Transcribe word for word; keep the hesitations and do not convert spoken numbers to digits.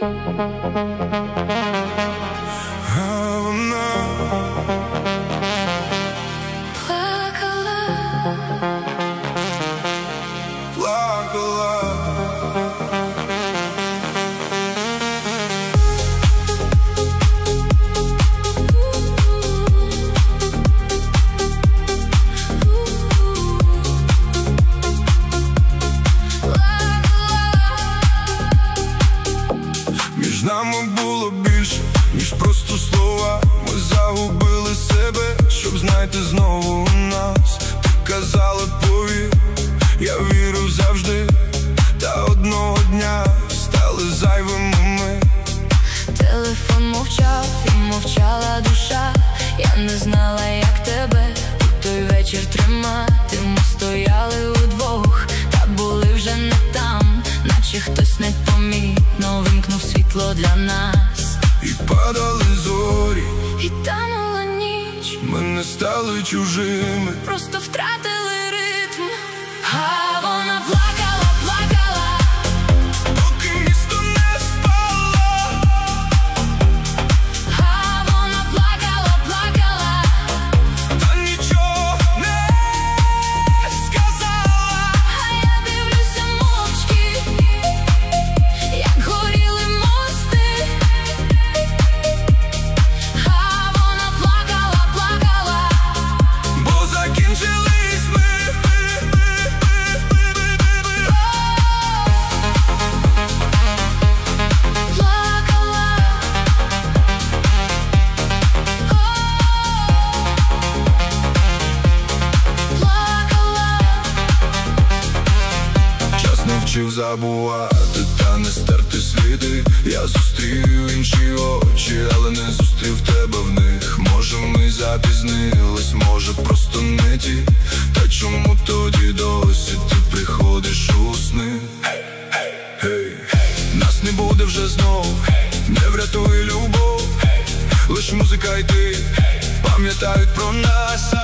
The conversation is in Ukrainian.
А вона плакала, плакала. Між нами було більше, ніж просто слова. Ми загубили себе, щоб знайти знову нас. Ти казала, повір, я вірив завжди. Та одного дня стали зайвими ми. телефон мовчав і мовчала душа. Я не знала, як тебе у той вечір тримати. Ми стояли удвох, та були вже не там, наче хтось непомітно вимкнув світло для нас. І падали зорі, І танула ніч, ми не стали чужими, просто втратили ритм. А вона плакала, плакала, поки місто не спало. а вона плакала, плакала, Та нічого не сказала. а я дивлюся мовчки, як горіли мости. А вона плакала, плакала, Бо закінчились ми. плакала. Плакала. Час навчив забувати та не стерти сліди. Я зустрів інші очі, але не зустрів тебе в них. Може, ми запізнились, може, просто не ті. Та чому тоді досі ти приходиш у сни? Гей, нас не буде вже знов, не врятує любов. Лиш музика й ти пам'ятають про нас.